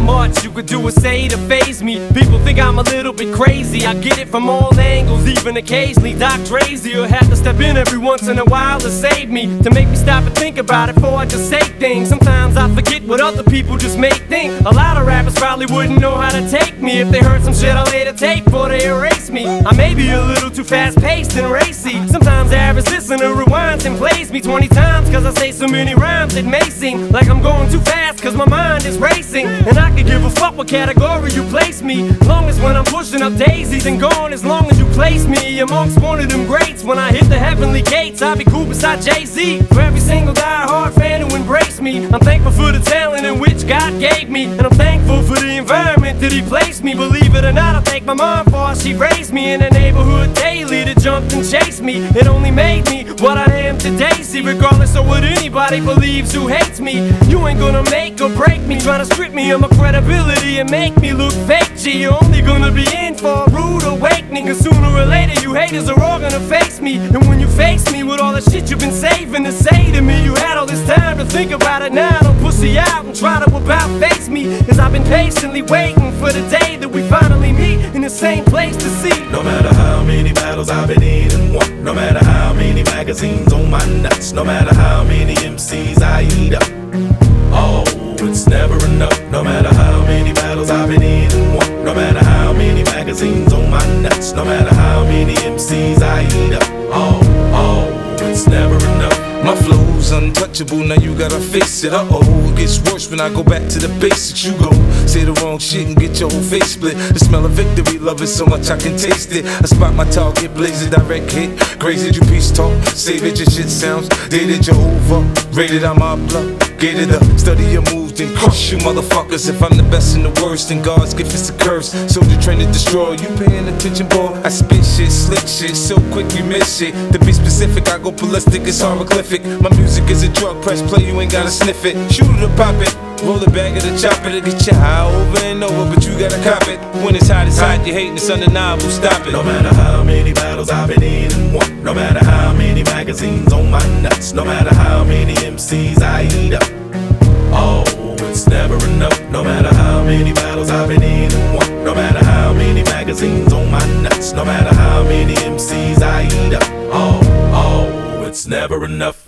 much you could do or say to faze me. People think I'm a little bit crazy. I get it from all angles, even occasionally. Doc Drazy will have to step in every once in a while to save me, to make me stop and think about it before I just say things. Sometimes I forget what other people just make think. A lot of rappers probably wouldn't know how to take me if they heard some shit I later take before they erase me. I may be a little too fast-paced and racy. Sometimes the average listener rewinds and plays me 20 times cause I say so many rhymes it may seem like I'm going too fast cause my mind is racing. And I could give a fuck what category you place me, long as when I'm pushing up daisies and going, as long as you place me amongst one of them greats. When I hit the heavenly gates, I'll be cool beside Jay-Z. For every single die-hard fan who embraced me, I'm thankful for the talent in which God gave me, and I'm thankful for the environment that He placed me. Believe it or not, I thank my mom for how she raised me in the neighborhood daily that jumped and chased me. It only made me what I am today. See, regardless of what anybody believes who hates me, you ain't gonna make or break me, trying to strip me of my credibility and make me look fake. G, you're only gonna be in for a rude awakening, cause sooner or later you haters are all gonna face me. And when you face me with all the shit you've been saving to say to me, you had all this time to think about it. Now don't pussy out and try to about face me, cause I've been patiently waiting for the day that we finally meet in the same place to see. No matter how many battles I've been in and won, no matter how many magazines on my nuts, no matter how many MCs I eat up, oh, it's never enough. No matter how many battles I've been in and won, no matter how many magazines on my nuts, no matter how many MCs I eat up, oh, it's never enough. My flow's untouchable, now you gotta face it. Uh-oh, it gets worse when I go back to the basics. You go say the wrong shit and get your whole face split. The smell of victory, love it so much I can taste it. I spot my target, blaze a direct hit. Grazed your peace talk, save it, your shit sounds dated, you're over. Rated, I'm obligated to study your moves and crush you motherfuckers. If I'm the best and the worst, then God's gift is a curse. So the train to destroy, you paying attention, boy? I spit shit, slick shit, so quick you miss shit. To be specific, I go ballistic, it's hieroglyphic. My music is a drug, press play, you ain't gotta sniff it. Shoot it or pop it, roll it back at the chopper to get you high over and over, but you gotta cop it. When it's hot, you hating, it's undeniable, stop it. No matter how many battles I've been in and won, no matter how many magazines on my nuts, no matter how many MCs I eat up, oh, it's never enough. No matter how many battles I've been in and won, no matter how many magazines on my nuts, no matter how many MCs I eat up, oh, it's never enough.